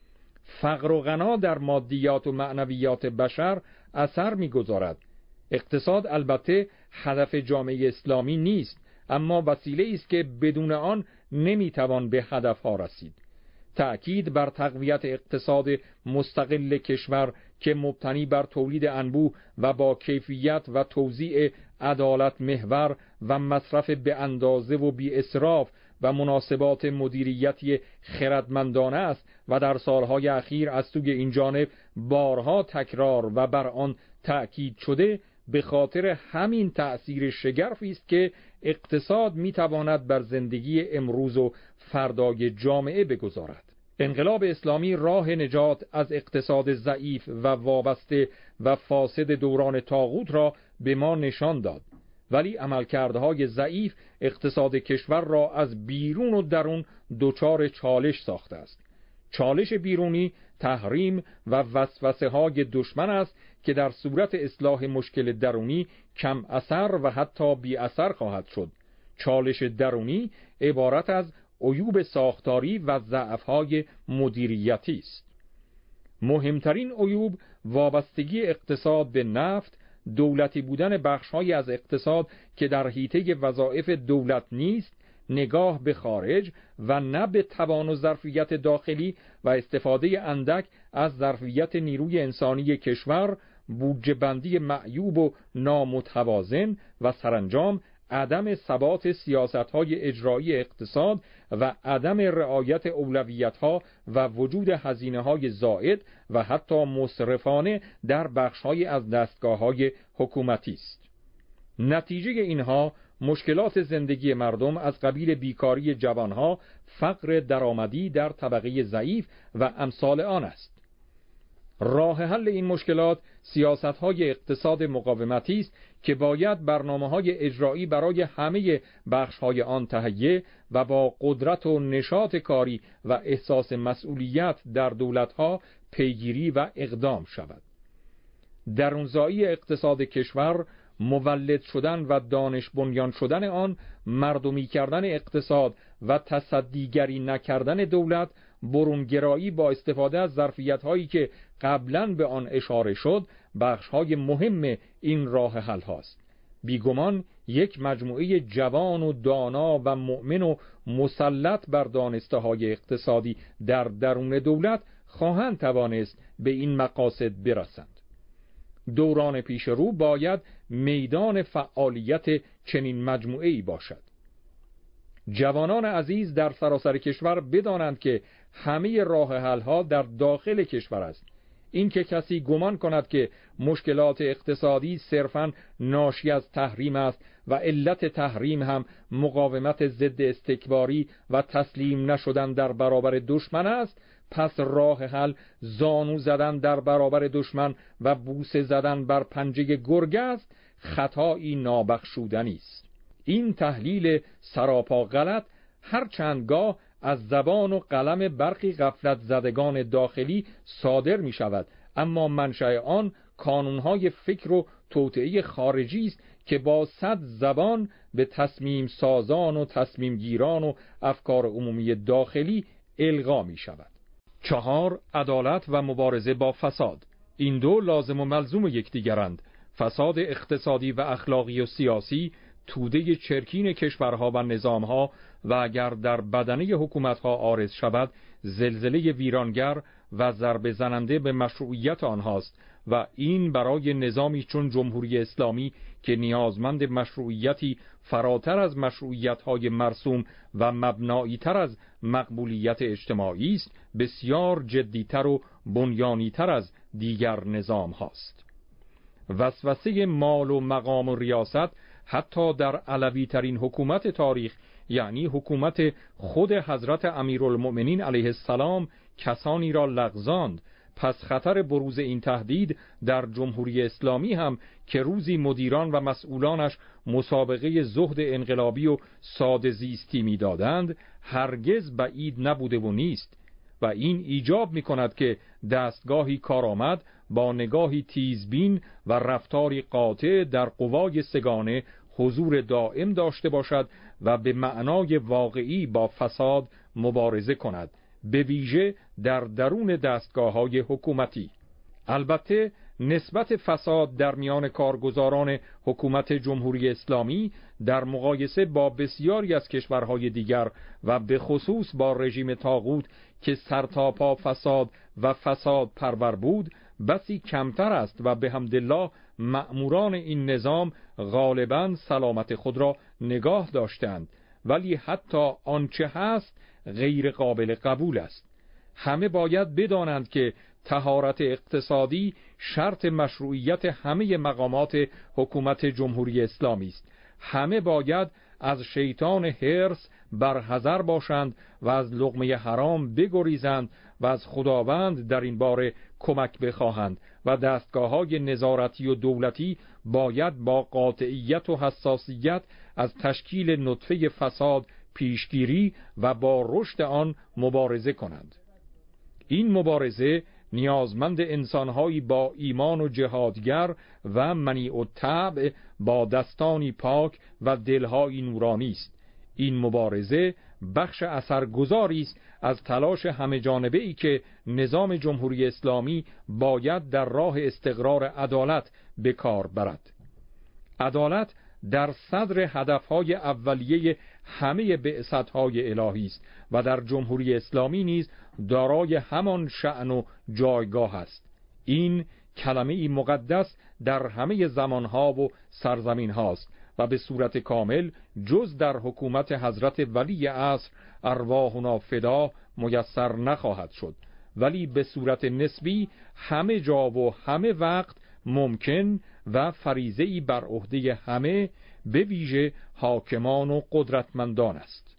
فقر و غنا در مادیات و معنویات بشر اثر می‌گذارد. اقتصاد البته هدف جامعه اسلامی نیست، اما وسیله است که بدون آن نمیتوان به هدفها رسید. تأکید بر تقویت اقتصاد مستقل کشور که مبتنی بر تولید انبوه و با کیفیت و توزیع عدالت محور و مصرف به اندازه و بی اسراف و مناسبات مدیریتی خردمندانه است و در سالهای اخیر از سوی این جانب بارها تکرار و بر آن تأکید شده، به خاطر همین تأثیر شگرفی است که اقتصاد میتواند بر زندگی امروز و فردای جامعه بگذارد. انقلاب اسلامی راه نجات از اقتصاد ضعیف و وابسته و فاسد دوران طاغوت را به ما نشان داد، ولی عملکردهای ضعیف اقتصاد کشور را از بیرون و درون دچار چالش ساخته است. چالش بیرونی تحریم و وسوسه های دشمن است که در صورت اصلاح مشکل درونی کم اثر و حتی بی اثر خواهد شد. چالش درونی عبارت از عیوب ساختاری و ضعف‌های مدیریتی است. مهمترین عیوب وابستگی اقتصاد به نفت، دولتی بودن بخش‌هایی از اقتصاد که در حیطه وظایف دولت نیست، نگاه به خارج و نه به توان و ظرفیت داخلی و استفاده اندک از ظرفیت نیروی انسانی کشور، بودجه بندی معیوب و نامتوازن و سرانجام عدم ثبات سیاست‌های اجرایی اقتصاد و عدم رعایت اولویت‌ها و وجود هزینه‌های زائد و حتی مسرفانه در بخش‌های از دستگاه‌های حکومتی است. نتیجه اینها مشکلات زندگی مردم از قبیل بیکاری جوانها، فقر درآمدی در طبقه ضعیف و امثال آن است. راه حل این مشکلات سیاست‌های اقتصاد مقاومتی است که باید برنامه‌های اجرایی برای همه بخش‌های آن تهیه و با قدرت و نشاط کاری و احساس مسئولیت در دولت‌ها پیگیری و اقدام شود. درونزایی اقتصاد کشور، مولد شدن و دانش بنیان شدن آن، مردمی کردن اقتصاد و تصدیگری نکردن دولت، برونگرایی با استفاده از ظرفیت‌هایی که قبلاً به آن اشاره شد، بخش‌های مهم این راه حل هاست. بیگمان یک مجموعه جوان و دانا و مؤمن و مسلط بر دانسته‌های اقتصادی در درون دولت خواهند توانست به این مقاصد برسند. دوران پیش رو باید میدان فعالیت چنین مجموعه‌ای باشد. جوانان عزیز در سراسر کشور بدانند که همه راه حل‌ها در داخل کشور است. این که کسی گمان کند که مشکلات اقتصادی صرفاً ناشی از تحریم است و علت تحریم هم مقاومت ضد استکباری و تسلیم نشدن در برابر دشمن است، پس راه حل زانو زدن در برابر دشمن و بوسه زدن بر پنجه گرگ است، خطایی نابخشودنی است. این تحلیل سراپا غلط هر چندگاه از زبان و قلم برخی غفلت زدگان داخلی صادر می شود، اما منشأ آن کانونهای فکر و توطئه خارجی است که با صد زبان به تصمیم سازان و تصمیم گیران و افکار عمومی داخلی القا می شود. چهار، عدالت و مبارزه با فساد. این دو لازم و ملزوم یکدیگرند. فساد اقتصادی و اخلاقی و سیاسی توده چرکین کشورها و نظامها و اگر در بدنه حکومتها عارض شود زلزله ویرانگر و ضربه زننده به مشروعیت آنهاست و این برای نظامی چون جمهوری اسلامی که نیازمند مشروعیتی فراتر از مشروعیت‌های مرسوم و مبنایی‌تر از مقبولیت اجتماعی است بسیار جدی‌تر و بنیانی‌تر از دیگر نظام هاست. وسوسه مال و مقام و ریاست حتی در علوی ترین حکومت تاریخ یعنی حکومت خود حضرت امیرالمؤمنین علیه السلام کسانی را لغزاند. پس خطر بروز این تهدید در جمهوری اسلامی هم که روزی مدیران و مسئولانش مسابقه زهد انقلابی و ساده زیستی می دادند هرگز بعید نبوده و نیست و این ایجاب می کند که دستگاهی کارآمد با نگاهی تیزبین و رفتاری قاطع در قوای سگانه حضور دائم داشته باشد و به معنای واقعی با فساد مبارزه کند، به ویژه در درون دستگاه‌های حکومتی. البته نسبت فساد در میان کارگزاران حکومت جمهوری اسلامی در مقایسه با بسیاری از کشورهای دیگر و به خصوص با رژیم طاغوت که سرتاپا فساد و فساد پرور بود بسی کمتر است و به حمدالله مأموران این نظام غالباً سلامت خود را نگاه داشتند، ولی حتی آنچه هست غیر قابل قبول است. همه باید بدانند که طهارت اقتصادی شرط مشروعیت همه مقامات حکومت جمهوری اسلامی است. همه باید از شیطان حرص برحذر باشند و از لقمه حرام بگریزند و از خداوند در این باره کمک بخواهند و دستگاه‌های نظارتی و دولتی باید با قاطعیت و حساسیت از تشکیل نطفه فساد پیشگیری و با رشد آن مبارزه کنند. این مبارزه نیازمند انسانهایی با ایمان و جهادگر و منیع الطبع با دستانی پاک و دلهایی نورانی است. این مبارزه بخش اثرگذاری است از تلاش همه جانبه ای که نظام جمهوری اسلامی باید در راه استقرار عدالت به کار برد. عدالت در صدر هدفهای اولیه همه بعثت‌های الهی است و در جمهوری اسلامی نیز دارای همان شأن و جایگاه است. این کلمه‌ای مقدس در همه زمانها و سرزمین هاست و به صورت کامل جز در حکومت حضرت ولی عصر ارواحنا فدا میسر نخواهد شد، ولی به صورت نسبی همه جا و همه وقت ممکن و فریضه‌ای بر عهده همه به ویژه حاکمان و قدرتمندان است.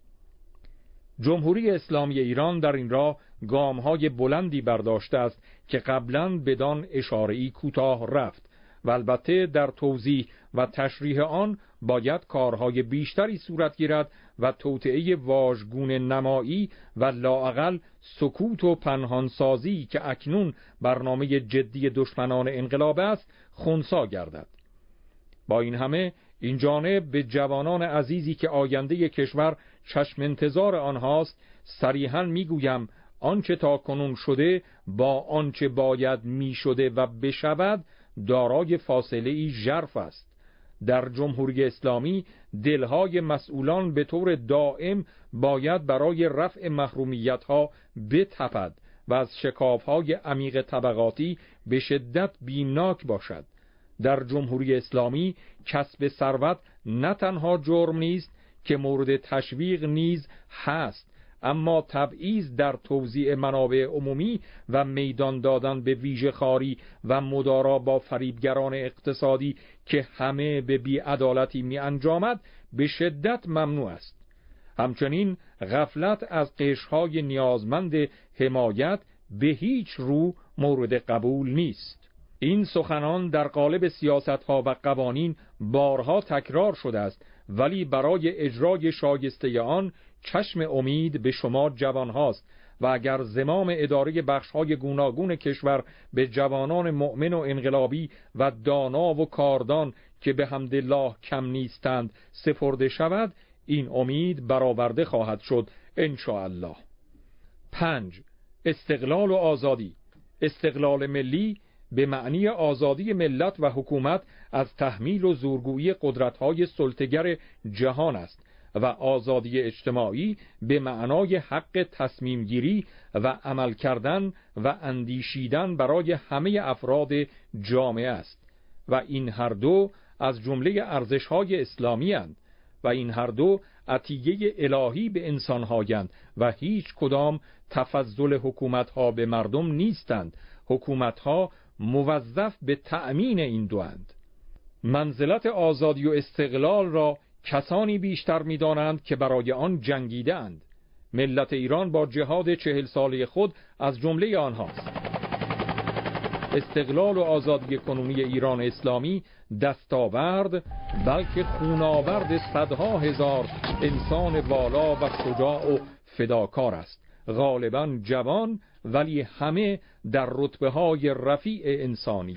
جمهوری اسلامی ایران در این راه گام‌های بلندی برداشته است که قبلاً بدان اشاره‌ای کوتاه رفت و البته در توضیح و تشریح آن باید کارهای بیشتری صورت گیرد و توطئه واژگون نمایی و لااقل سکوت و پنهانسازی که اکنون برنامه جدی دشمنان انقلاب است خنثی گردد. با این همه این جانب به جوانان عزیزی که آینده کشور چشم انتظار آنهاست صریحاً میگویم آنچه تا کنون شده با آنچه باید می شده و بشود دارای فاصله‌ای ژرف است. در جمهوری اسلامی دلهای مسئولان به طور دائم باید برای رفع محرومیت‌ها بتپد و از شکاف‌های عمیق طبقاتی به شدت بیمناک باشد. در جمهوری اسلامی کسب ثروت نه تنها جرم نیست که مورد تشویق نیز هست، اما تبعیض در توزیع منابع عمومی و میدان دادن به ویژه خاری و مدارا با فریبگران اقتصادی که همه به بی‌عدالتی می انجامد به شدت ممنوع است. همچنین غفلت از قشرهای نیازمند حمایت به هیچ رو مورد قبول نیست. این سخنان در قالب سیاست‌ها و قوانین بارها تکرار شده است، ولی برای اجرای شایسته آن چشم امید به شما جوان هاست و اگر زمام اداره بخش‌های گوناگون کشور به جوانان مؤمن و انقلابی و دانا و کاردان که به حمدالله کم نیستند سپرده شود، این امید برآورده خواهد شد ان شاء الله. پنج. استقلال و آزادی. استقلال ملی به معنی آزادی ملت و حکومت از تحمیل و زورگویی قدرت‌های سلطه‌گر جهان است و آزادی اجتماعی به معنای حق تصمیم گیری و عمل کردن و اندیشیدن برای همه افراد جامعه است و این هر دو از جمله ارزش‌های اسلامی اند و این هر دو عطیه الهی به انسان‌هایند و هیچ کدام تفضل حکومت‌ها به مردم نیستند. حکومت‌ها موظف به تأمین این دو اند. منزلت آزادی و استقلال را کسانی بیشتر می‌دانند که برای آن جنگیده اند. ملت ایران با جهاد چهل ساله خود از جمله آنهاست. استقلال و آزادی کنونی ایران اسلامی دستاورد بلکه خوناورد صدها هزار انسان والا و شجاع و فداکار است، غالباً جوان ولی همه در رتبه‌های رفیع انسانی.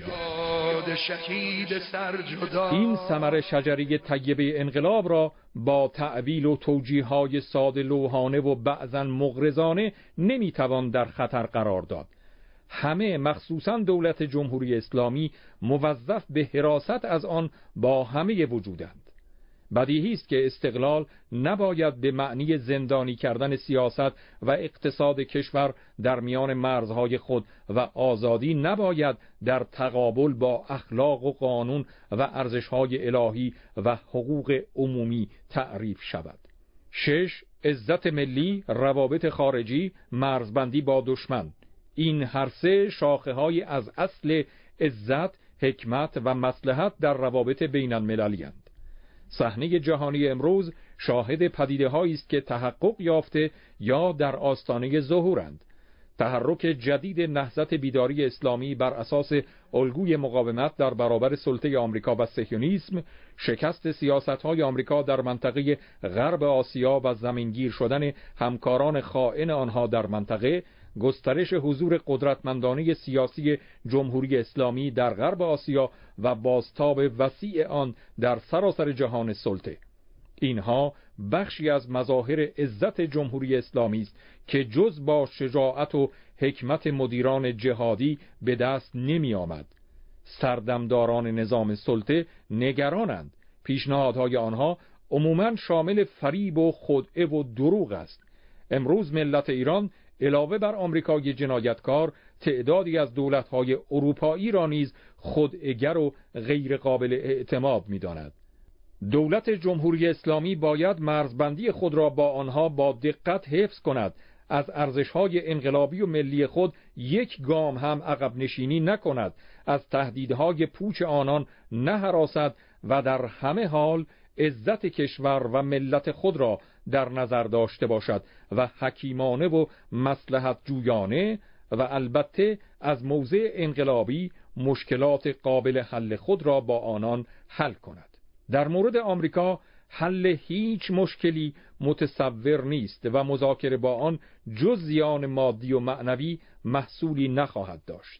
این ثمر شجری طیبه انقلاب را با تعویل و توجیه‌های ساده لوحانه و بعضاً مغرضانه نمی‌توان در خطر قرار داد. همه مخصوصاً دولت جمهوری اسلامی موظف به حراست از آن با همه وجودند. بدیهی است که استقلال نباید به معنی زندانی کردن سیاست و اقتصاد کشور در میان مرزهای خود و آزادی نباید در تقابل با اخلاق و قانون و ارزش‌های الهی و حقوق عمومی تعریف شود. شش. عزت ملی، روابط خارجی، مرزبندی با دشمن. این هر سه شاخه‌های از اصل عزت، حکمت و مصلحت در روابط بین المللی اند. صحنه جهانی امروز شاهد پدیده‌هایی است که تحقق یافته یا در آستانه ظهورند. تحرک جدید نهضت بیداری اسلامی بر اساس الگوی مقاومت در برابر سلطه آمریکا و صهیونیسم، شکست سیاست‌های آمریکا در منطقه غرب آسیا و زمینگیر شدن همکاران خائن آنها در منطقه، گسترش حضور قدرتمندانه سیاسی جمهوری اسلامی در غرب آسیا و بازتاب وسیع آن در سراسر جهان سلطه. اینها بخشی از مظاهر عزت جمهوری اسلامی است که جز با شجاعت و حکمت مدیران جهادی به دست نمی آمد. سردمداران نظام سلطه نگرانند. پیشنهادهای آنها عموماً شامل فریب و خدعه و دروغ است. امروز ملت ایران علاوه بر آمریکای جنایتکار تعدادی از دولت‌های اروپایی را نیز خودعه‌گر و غیر قابل اعتماد می‌داند. دولت جمهوری اسلامی باید مرزبندی خود را با آنها با دقت حفظ کند، از ارزش‌های انقلابی و ملی خود یک گام هم عقب نشینی نکند، از تهدیدهای پوچ آنان نهراسد و در همه حال عزت کشور و ملت خود را در نظر داشته باشد و حکیمانه و مصلحت جویانه و البته از موضع انقلابی مشکلات قابل حل خود را با آنان حل کند. در مورد آمریکا حل هیچ مشکلی متصور نیست و مذاکره با آن جز زیان مادی و معنوی محصولی نخواهد داشت.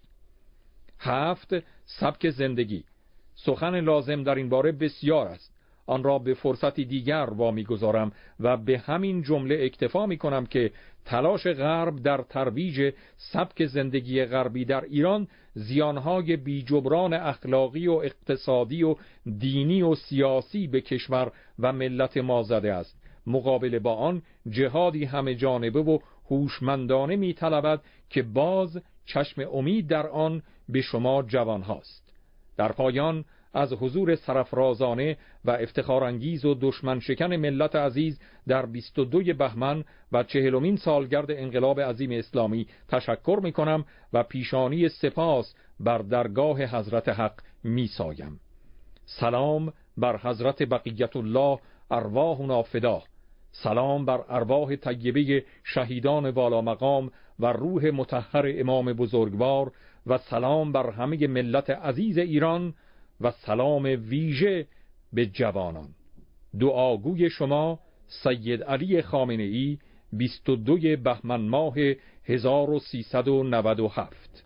هفت. سبک زندگی. سخن لازم در این باره بسیار است. آن را به فرصتی دیگر وامی گذارم و به همین جمله اکتفا می کنم که تلاش غرب در ترویج سبک زندگی غربی در ایران زیانهای بیجبران اخلاقی و اقتصادی و دینی و سیاسی به کشور و ملت ما زده است. مقابل با آن جهادی همه جانبه و هوشمندانه می طلبد که باز چشم امید در آن به شما جوان هاست. در پایان از حضور سرافرازانه و افتخارانگیز و دشمن شکن ملت عزیز در بیست و دو بهمن و چهلمین سالگرد انقلاب عظیم اسلامی تشکر می کنم و پیشانی سپاس بر درگاه حضرت حق می سایم. سلام بر حضرت بقیت الله ارواحنا فدا. سلام بر ارواح طیبه شهیدان والا مقام و روح مطهر امام بزرگوار و سلام بر همه ملت عزیز ایران و سلام ویژه به جوانان. دعاگوی شما سید علی خامنه‌ای، بیست و دو بهمن ماه هزار و سیصد و نود و هفت.